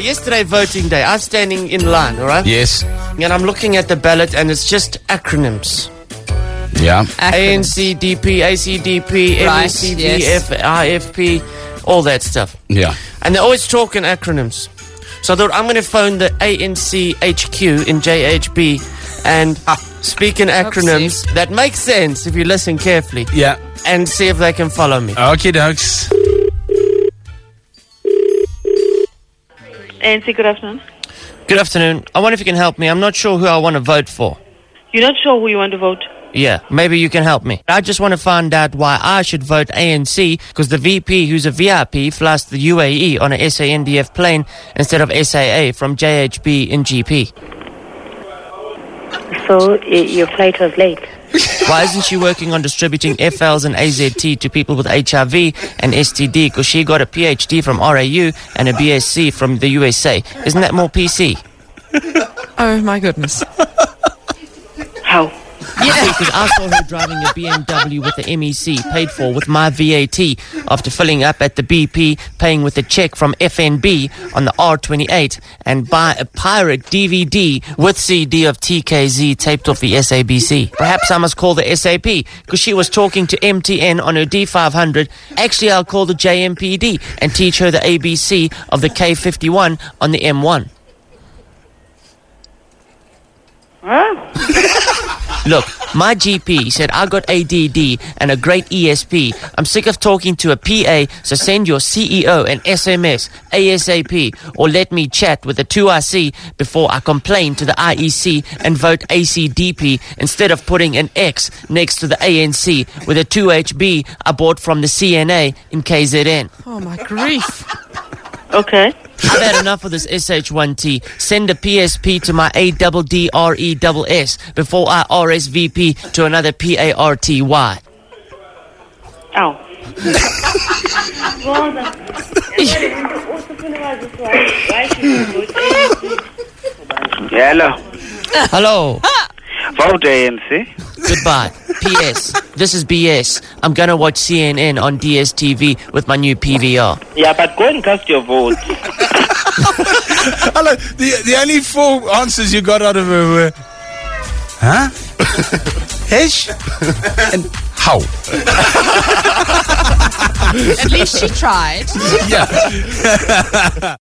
yesterday voting day, I'm standing in line, all right? Yes. And I'm looking at the ballot, and it's just acronyms. Yeah. ANC, DP, ACDP, Right, MECV, yes. IFP, all that stuff. Yeah. And they always talk in acronyms. So I thought I'm going to phone the ANC HQ in JHB and speak in acronyms that make sense if you listen carefully. Yeah. And see if they can follow me. Okay, dokes. ANC, good afternoon. Good afternoon. I wonder if you can help me. I'm not sure who I want to vote for. You're not sure who you want to vote? Yeah, maybe you can help me. I just want to find out why I should vote ANC, because the VP, who's a VIP, flies to the UAE on a SANDF plane instead of SAA from JHB in GP. So your flight was late? Why isn't she working on distributing FLs and AZT to people with HIV and STD, because she got a PhD from RAU and a BSc from the USA? Isn't that more PC? Oh, my goodness. How? Yeah, because I saw her driving a BMW with the MEC paid for with my VAT after filling up at the BP, paying with a check from FNB on the R28, and buy a pirate DVD with CD of TKZ taped off the SABC. Perhaps I must call the SAP, because she was talking to MTN on her D500. Actually, I'll call the JMPD and teach her the ABC of the K51 on the M1. Look, my GP said I got ADD and a great ESP. I'm sick of talking to a PA, so send your CEO an SMS ASAP, or let me chat with the 2IC before I complain to the IEC and vote ACDP instead of putting an X next to the ANC with a 2HB I bought from the CNA in KZN. Oh, my grief. Okay. I've had enough of this SH1T. Send a PSP to my ADDRESS before I RSVP to another PARTY. Ow. Hello. Hello. Vote ANC. Goodbye. P.S. This is BS. I'm gonna watch CNN on DSTV with my new PVR. Yeah, but go and cast your vote. Hello. The only four answers you got out of her were, huh? Hesh? And how? At least she tried. Yeah.